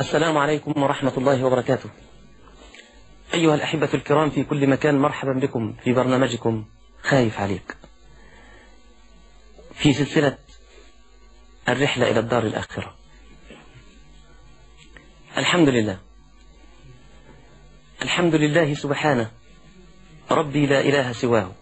السلام عليكم ورحمة الله وبركاته. أيها الأحبة الكرام في كل مكان، مرحبا بكم في برنامجكم خايف عليك، في سلسلة الرحلة إلى الدار الآخرة. الحمد لله، الحمد لله سبحانه ربي لا إله سواه،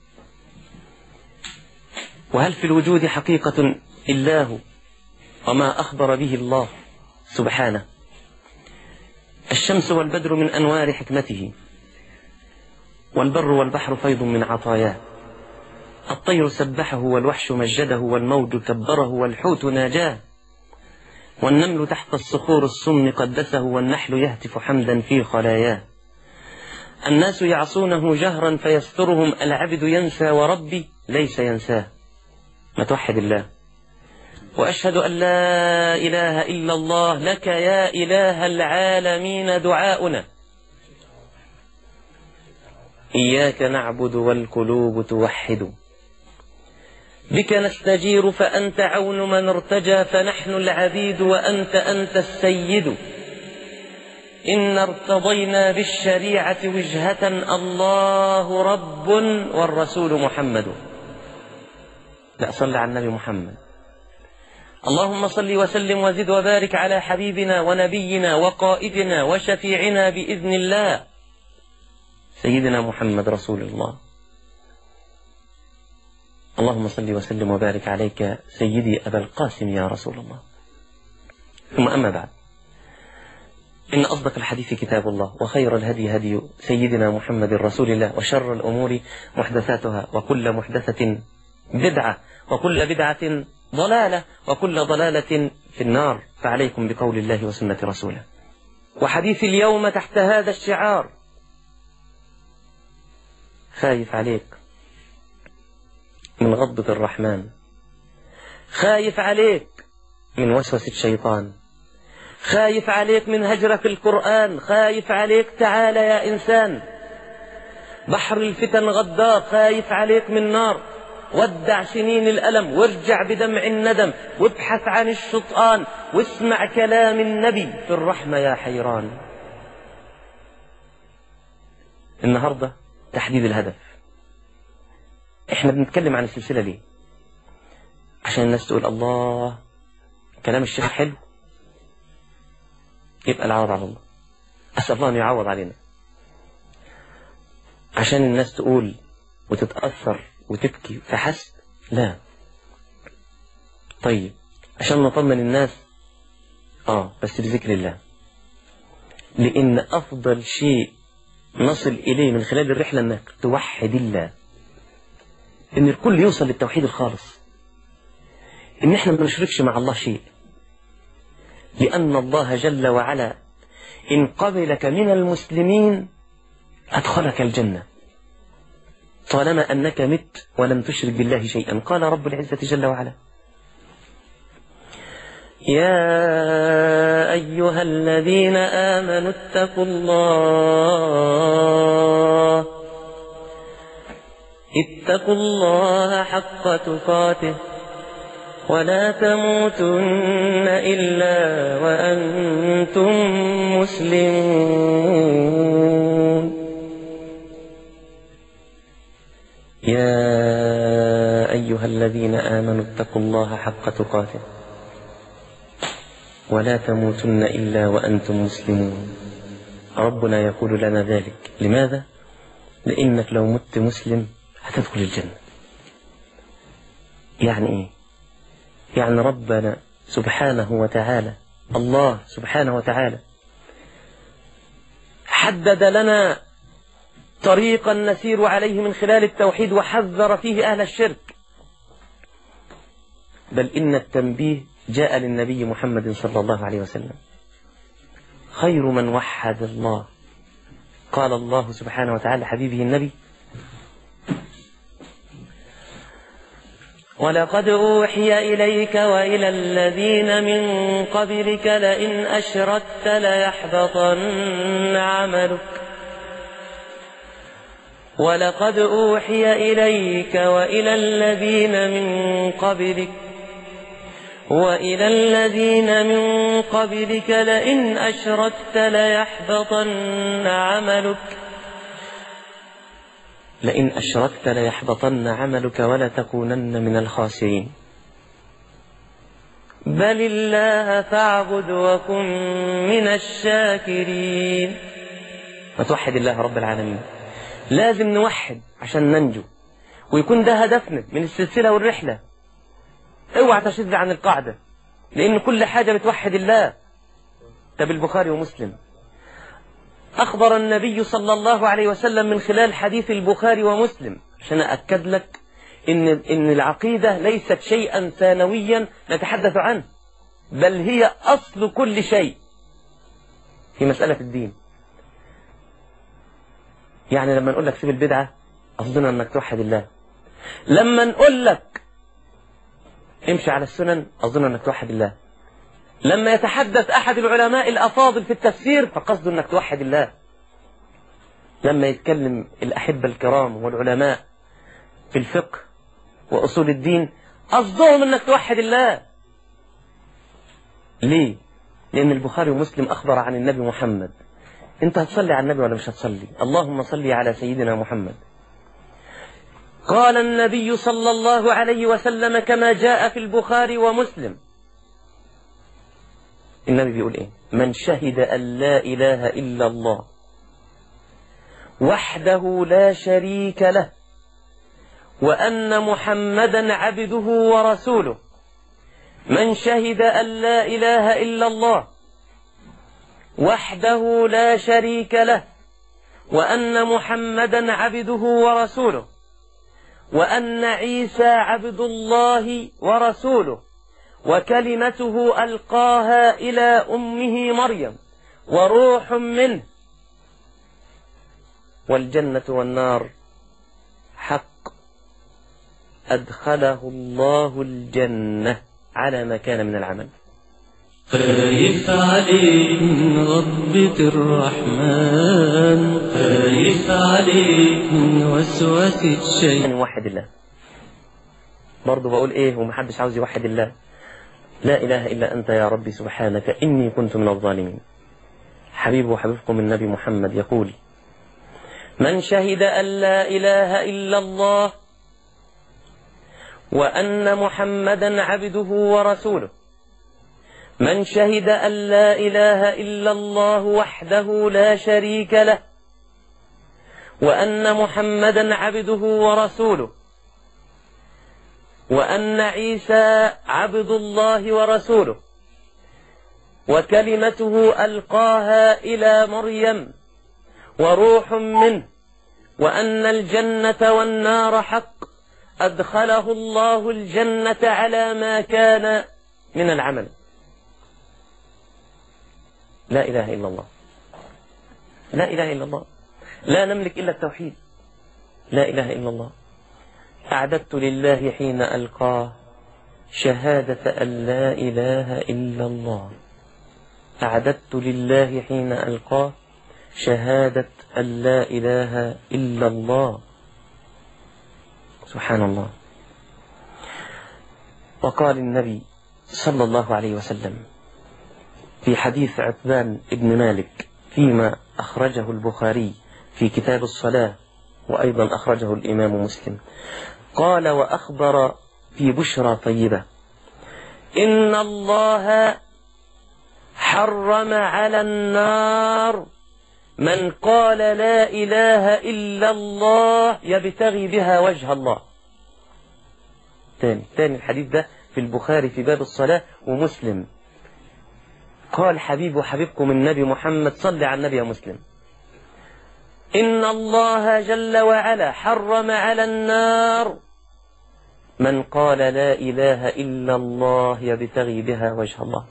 وهل في الوجود حقيقة إلا هو وما أخبر به الله سبحانه. الشمس والبدر من أنوار حكمته، والبر والبحر فيض من عطاياه، الطير سبحه والوحش مجده، والموج كبره والحوت ناجاه، والنمل تحت الصخور الصم قدسه، والنحل يهتف حمدا في خلاياه. الناس يعصونه جهرا فيسترهم، العبد ينسى وربي ليس ينساه. ما توحد الله. وأشهد أن لا إله إلا الله، لك يا إله العالمين دعاؤنا، إياك نعبد والقلوب توحد، بك نستجير فأنت عون من ارتجى، فنحن العبيد وأنت السيد. إن ارتضينا بالشريعة وجهة، الله رب والرسول محمد. لا، صل على النبي محمد. اللهم صل وسلم وزد وبارك على حبيبنا ونبينا وقائدنا وشفيعنا بإذن الله سيدنا محمد رسول الله. اللهم صل وسلم وبارك عليك سيدي أبا القاسم يا رسول الله. ثم أما بعد، إن أصدق الحديث كتاب الله، وخير الهدي هدي سيدنا محمد رسول الله، وشر الأمور محدثاتها، وكل محدثة بدعة، وكل بدعة ضلالة، وكل ضلالة في النار. فعليكم بقول الله وسنة رسوله. وحديث اليوم تحت هذا الشعار: خايف عليك من غضبة الرحمن، خايف عليك من وسوسة الشيطان، خايف عليك من هجرك القرآن، خايف عليك تعال يا إنسان، بحر الفتن غدار، خايف عليك من نار. ودع سنين الألم وارجع بدمع الندم، وابحث عن الشطآن واسمع كلام النبي في الرحمة يا حيران. النهاردة تحديد الهدف. احنا بنتكلم عن السلسلة ليه؟ عشان الناس تقول الله كلام الشيخ حلو، يبقى العوض على الله. أسأل الله أن يعوض علينا. عشان الناس تقول وتتأثر وتبكي فحسب، لا. طيب عشان نطمن الناس، بس بذكر الله، لأن أفضل شيء نصل إليه من خلال الرحلة أنك توحد الله، إن الكل يوصل للتوحيد الخالص، إن إحنا ما نشركش مع الله شيء، لأن الله جل وعلا إن قبلك من المسلمين أدخلك الجنة طالما أنك مت ولم تشرك بالله شيئا. قال رب العزة جل وعلا: يا أيها الذين آمنوا اتقوا الله حق تقاته ولا تموتن إلا وأنتم مسلمون. يا أيها الذين آمنوا اتقوا الله حق تقاته ولا تموتن إلا وأنتم مسلمون. ربنا يقول لنا ذلك. لماذا؟ لأنك لو مت مسلم هتدخل الجنة. يعني إيه؟ يعني ربنا سبحانه وتعالى، الله سبحانه وتعالى حدد لنا طريقا نسير عليه من خلال التوحيد، وحذر فيه أهل الشرك. بل إن التنبيه جاء للنبي محمد صلى الله عليه وسلم: خير من وحد الله. قال الله سبحانه وتعالى حبيبه النبي: ولقد أوحي إليك وإلى الذين من قبلك لئن أشركت ليحبطن عملك. ولقد أوحي إليك وإلى الذين من قبلك وإلى الذين من قبلك لئن أشركت ليحبطن عملك ولتكونن من الخاسرين. بل الله فاعبد وكن من الشاكرين. وتوحد الله رب العالمين. لازم نوحد عشان ننجو، ويكون ده هدفنا من السلسلة والرحلة. اوعى تشذ عن القاعدة، لأن كل حاجة بتوحد الله. طب البخاري ومسلم أخبر النبي صلى الله عليه وسلم من خلال حديث البخاري ومسلم، عشان أأكد لك إن العقيدة ليست شيئا ثانويا نتحدث عنه، بل هي أصل كل شيء في مسألة الدين. يعني لما نقول لك سيب البدعة قصدنا أنك توحد الله. لما نقول لك امشي على السنن قصدنا أنك توحد الله. لما يتحدث أحد العلماء الأفاضل في التفسير فقصده أنك توحد الله. لما يتكلم الأحبة الكرام والعلماء في الفقه وأصول الدين قصدهم أنك توحد الله. ليه؟ لأن البخاري ومسلم أخبر عن النبي محمد. أنت هتصلي على النبي ولا مش هتصلي؟ اللهم صل على سيدنا محمد. قال النبي صلى الله عليه وسلم كما جاء في البخاري ومسلم، النبي بيقول إيه؟ من شهد أن لا إله إلا الله وحده لا شريك له وأن محمدا عبده ورسوله. من شهد أن لا إله إلا الله وحده لا شريك له وأن محمدا عبده ورسوله وأن عيسى عبد الله ورسوله وكلمته ألقاها إلى أمه مريم وروح منه والجنة والنار حق أدخله الله الجنة على ما كان من العمل. خايف عليك من غضبة الرحمن، خايف عليك من وسوسة الشيطان. نوحد الله. برضو بقول ايه ومحدش عاوز يوحد الله؟ لا إله إلا أنت يا ربي سبحانك إني كنت من الظالمين. حبيب وحبيبكم النبي محمد يقول: من شهد أن لا إله إلا الله وأن محمدا عبده ورسوله، من شهد أن لا إله إلا الله وحده لا شريك له وأن محمدا عبده ورسوله وأن عيسى عبد الله ورسوله وكلمته ألقاها إلى مريم وروح منه وأن الجنة والنار حق أدخله الله الجنة على ما كان من العمل. لا إله إلا الله، لا إله إلا الله، لا نملك إلا التوحيد. لا إله إلا الله. أعددت لله حين ألقاه شهادة أن لا إله إلا الله. أعددت لله حين ألقاه شهادة أن لا إله إلا الله. سبحان الله. وقال النبي صلى الله عليه وسلم في حديث عتبان بن مالك فيما أخرجه البخاري في كتاب الصلاة وأيضا أخرجه الإمام مسلم، قال وأخبر في بشرى طيبة: إن الله حرم على النار من قال لا إله إلا الله يبتغي بها وجه الله. تاني الحديث ده في البخاري في باب الصلاة ومسلم. قال حبيب وحبيبكم النبي محمد، صل على النبي يا مسلم: إن الله جل وعلا حرم على النار من قال لا إله إلا الله يبتغي بها وجه الله.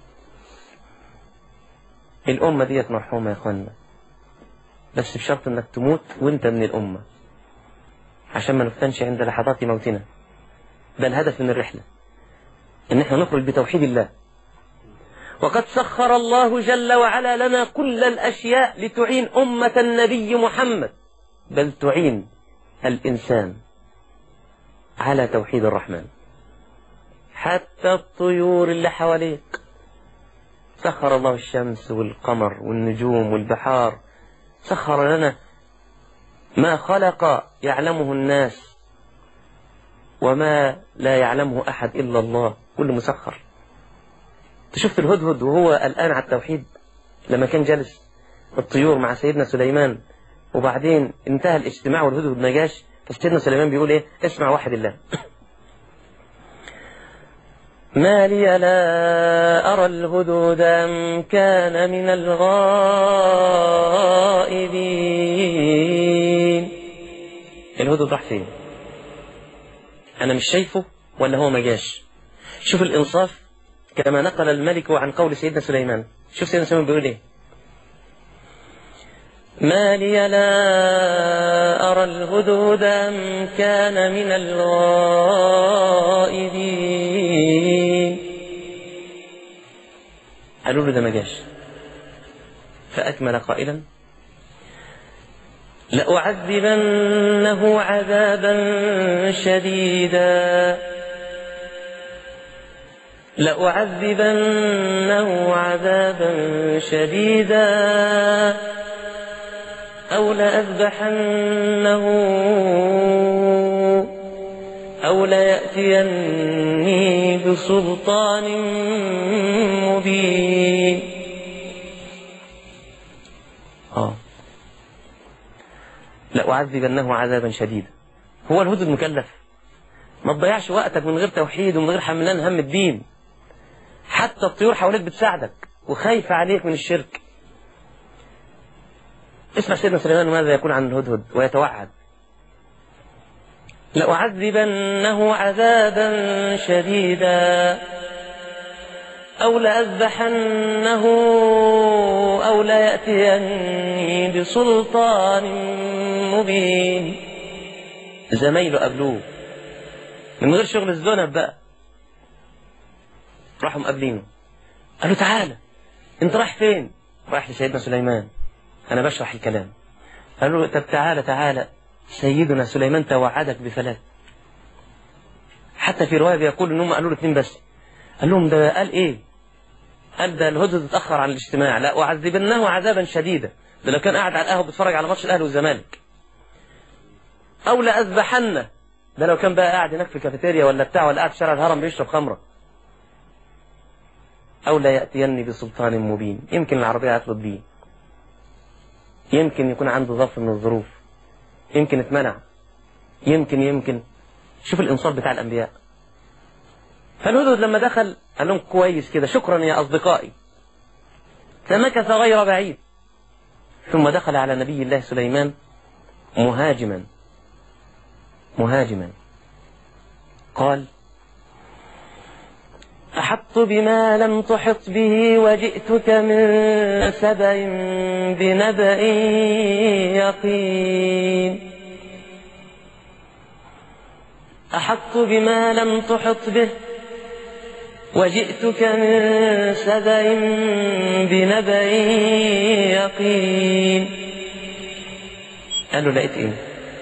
الأمة ديت مرحومة يا أخوانا، بس بشرط أنك تموت وانت من الأمة عشان ما نفتنش عند لحظات موتنا. ده الهدف من الرحلة، ان احنا نخرج بتوحيد الله. وقد سخر الله جل وعلا لنا كل الأشياء لتعين أمة النبي محمد، بل تعين الإنسان على توحيد الرحمن. حتى الطيور اللي حواليك. سخر الله الشمس والقمر والنجوم والبحار، سخر لنا ما خلق يعلمه الناس وما لا يعلمه أحد إلا الله، كل مسخر. شفت الهدهد وهو الآن على التوحيد لما كان جالس الطيور مع سيدنا سليمان، وبعدين انتهى الاجتماع والهدهد ما جاش، فسيدنا سليمان بيقول ايه؟ اسمع وحد الله. ما لي لا أرى الهدهد أم كان من الغائبين. الهدهد راح فين؟ أنا مش شايفه ولا هو ما جاش؟ شوف الإنصاف كما نقل الملك عن قول سيدنا سليمان. شوف سيدنا سليمان بيقول ايه؟ ما لي لا أرى الهدهد أم كان من الغائبين. قالوا له ده ما جاش، فأكمل قائلا لأعذبنه عذابا شديدا، لأعذبنه عذابا شديدا أو لأذبحنه أو ليأتيني بسلطان مبين. لأعذبنه عذابا شديدا. هو الهدهد مكلف؟ ما تضيعش وقتك من غير توحيد ومن غير حملان هم الدين. حتى الطيور حواليك بتساعدك وخايفة عليك من الشرك. اسمع سيدنا سليمان ماذا يقول عن الهدهد ويتوعد: لأعذبنه عذابا شديدا أو لأذبحنه أو ليأتيني بسلطان مبين. زمايله قابلوه من غير شغل الزنب بقى، راحوا مقابلينه قالوا تعالى انت رايح فين؟ رايح لسيدنا سليمان، أنا بشرح الكلام. قالوا طب تعالى تعالى، سيدنا سليمان توعدك بثلاث. حتى في رواية بيقول إنهم قالوا له 2 بس. قال لهم ده قال إيه؟ قال ده الهدهد اتأخر عن الاجتماع، لا أعذبنه عذابا شديدا. ده لو كان قاعد على القهوة بيتفرج على ماتش الأهلي والزمالك. أو لأذبحنه، ده لو كان بقى قاعد هناك في الكافيتيريا ولا بتاع، ولا قاعد في شارع الهرم بيشرب خمرة. أو لا يأتيني بسلطان مبين، يمكن العربية هتطلب بيه، يمكن يكون عنده ظرف من الظروف، يمكن اتمنع، يمكن. شوف الإنصاف بتاع الأنبياء. فالهدهد لما دخل قال لهم كويس كده، شكرا يا أصدقائي. فمكث غير بعيد، ثم دخل على نبي الله سليمان مهاجما قال: أحط بما لم تحط به وجئتك من سبأ بنبأ يقين. أحط بما لم تحط به وجئتك من سبأ بنبأ يقين. قالوا لقيت إيه؟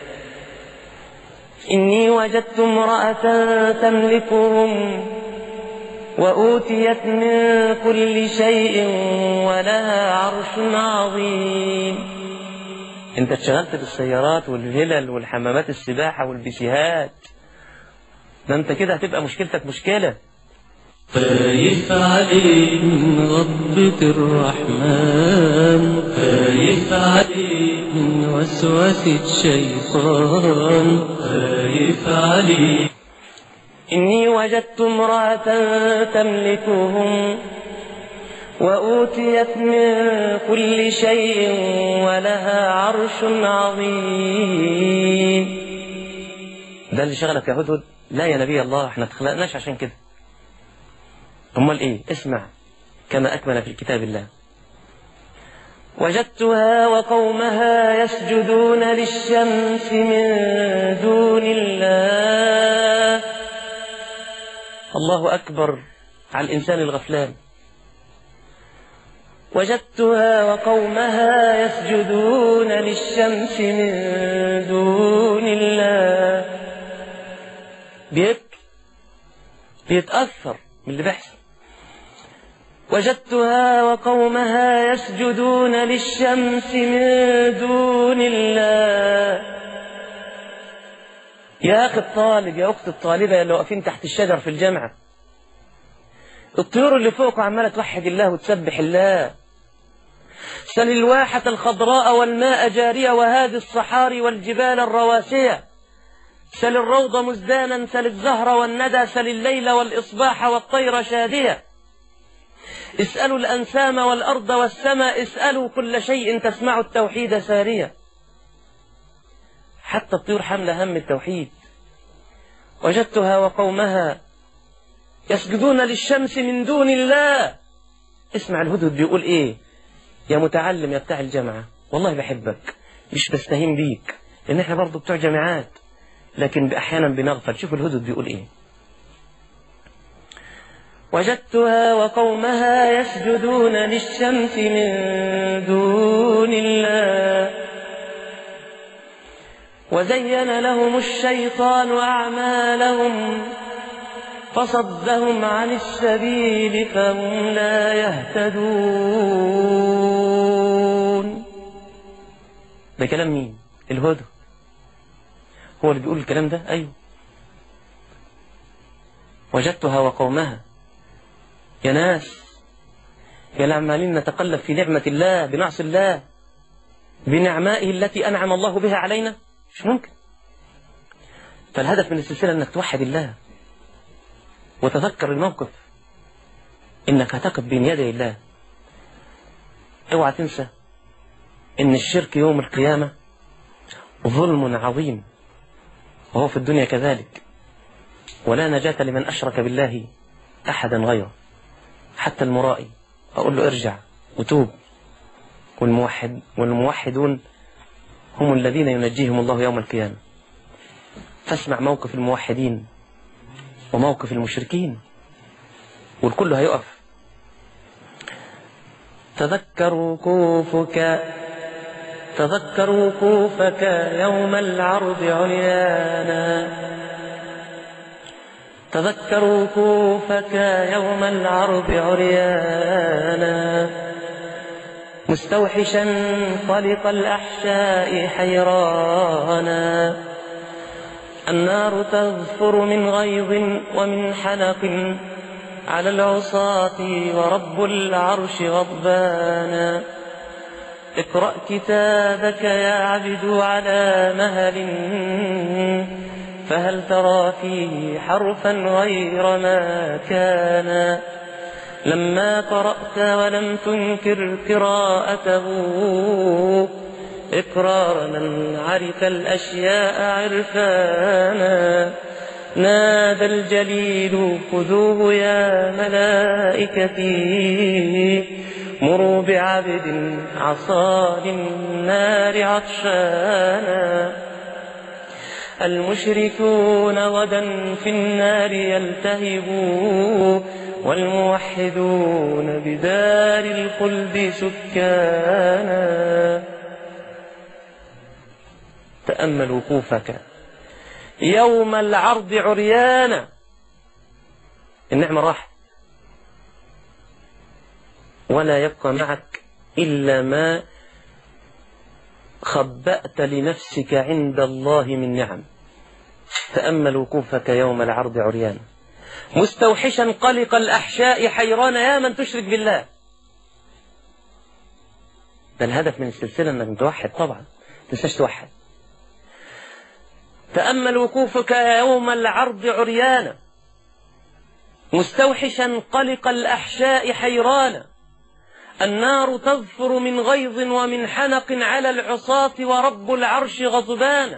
إني وجدت امرأة تملكهم وأوتيت من كل شيء ولها عرش عظيم. انت اتشغلت بالسيارات والهلل والحمامات السباحة والبيسيهات، ده انت كده هتبقى مشكلتك مشكلة. خايف عليك من غضبة الرحمن، خايف عليك من وسوسة الشيطان، خايف عليك. إني وجدت امرأة تملكهم وأوتيت من كل شيء ولها عرش عظيم. ده اللي شغلك يا هدهد؟ لا يا نبي الله، احنا اتخلقناش عشان كده. امال ايه؟ اسمع كما أكمل في كتاب الله: وجدتها وقومها يسجدون للشمس من دون الله. الله أكبر على الإنسان الغفلان. وجدتها وقومها يسجدون للشمس من دون الله. بيتأثر من اللي بيحصل. وجدتها وقومها يسجدون للشمس من دون الله. يا أخي الطالب، يا أخت الطالبة اللي واقفين تحت الشجر في الجامعة، الطيور اللي فوق عمالة توحد الله وتسبح الله. سل الواحة الخضراء والماء جارية وهذه الصحاري والجبال الرواسية. سل الروض مزدانا، سل الزهر والندى، سل الليل والإصباح والطير شادية. اسألوا الأنسام والأرض والسماء، اسألوا كل شيء تسمع التوحيد سارية. حتى الطيور حمل هم التوحيد. وجدتها وقومها يسجدون للشمس من دون الله. اسمع الهدهد بيقول ايه يا متعلم يا بتاع الجامعة، والله بحبك مش بستهين بيك، لان احنا برضو بتوع جامعات لكن احيانا بنغفل. شوف الهدهد بيقول ايه. وجدتها وقومها يسجدون للشمس من دون الله وزين لهم الشيطان أعمالهم فصدهم عن السبيل فهم لا يهتدون. ده كلام مين؟ الهدى هو اللي بيقول الكلام ده. أيوه. وجدتها وقومها، يا ناس يا العمالين نتقلب في نعمة الله بنعصي الله بنعمائه التي أنعم الله بها علينا، مش ممكن. فالهدف من السلسلة أنك توحد الله وتذكر الموقف إنك هتقف بين يدي الله. اوعى تنسى إن الشرك يوم القيامة ظلم عظيم، وهو في الدنيا كذلك، ولا نجاة لمن أشرك بالله أحدا غيره. حتى المرائي أقول له ارجع وتوب. والموحدون هم الذين ينجيهم الله يوم القيامة. فاسمع موقف الموحدين وموقف المشركين والكل هيقف. تذكر وقوفك يوم العرض عريانا. تذكر وقوفك يوم العرض عريانا مستوحشا خلق الأحشاء حيرانا. النار تظفر من غيظ ومن حنق على العصاة ورب العرش غضبانا. اقرأ كتابك يا عبد على مهل فهل ترى فيه حرفا غير ما كان. لما قرأت ولم تنكر قراءته إقرار من عرف الأشياء عرفانا. نادى الجليل خذوه يا ملائكتي مروا بعبد عصا للنار عطشانا. المشركون غدا في النار يلتهبوا والموحدون بدار الخلد سكانا. تأمل وقوفك يوم العرض عريانا. النعمة راحت ولا يبقى معك إلا ما خبأت لنفسك عند الله من نعم. تأمل وقوفك يوم العرض عريانا مستوحشا قلق الأحشاء حيران. يا من تشرك بالله. ده الهدف من السلسلة أنك توحد. طبعا تنساش توحد. تأمل وقوفك يوم العرض عريانا مستوحشا قلق الأحشاء حيرانا. النار تظفر من غيظ ومن حنق على العصاة ورب العرش غضبانا.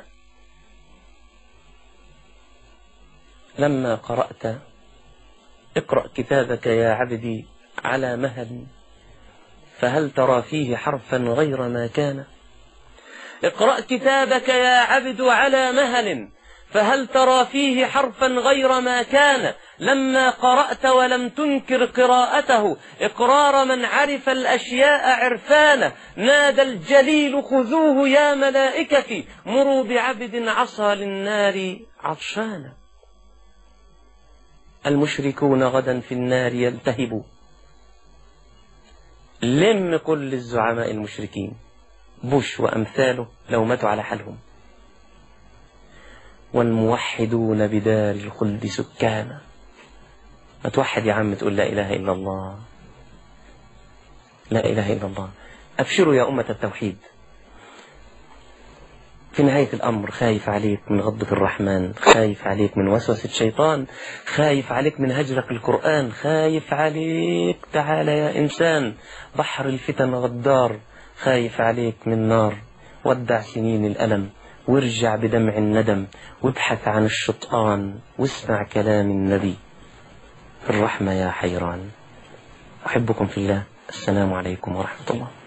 لما قرأت اقرأ كتابك يا عبدي على مهل فهل ترى فيه حرفا غير ما كان. اقرأ كتابك يا عبد على مهل فهل ترى فيه حرفا غير ما كان. لما قرأت ولم تنكر قراءته إقرار من عرف الأشياء عرفانا. نادى الجليل خذوه يا ملائكتي مروا بعبد عصى للنار عطشانا. المشركون غدا في النار يلتهبوا. لم كل الزعماء المشركين، بوش وأمثاله لو ماتوا على حالهم. والموحدون بدار الخلد سكانا. ما توحد يا عم، تقول لا إله إلا الله، لا إله إلا الله. أبشروا يا أمة التوحيد. في نهاية الأمر خايف عليك من غضب الرحمن، خايف عليك من وسوسة الشيطان، خايف عليك من هجرك القرآن، خايف عليك. تعال يا إنسان، بحر الفتن غدار، خايف عليك من نار. ودع سنين الألم وارجع بدمع الندم، وابحث عن الشطآن واسمع كلام النبي. الرحمة يا حيران. أحبكم في الله. السلام عليكم ورحمة الله.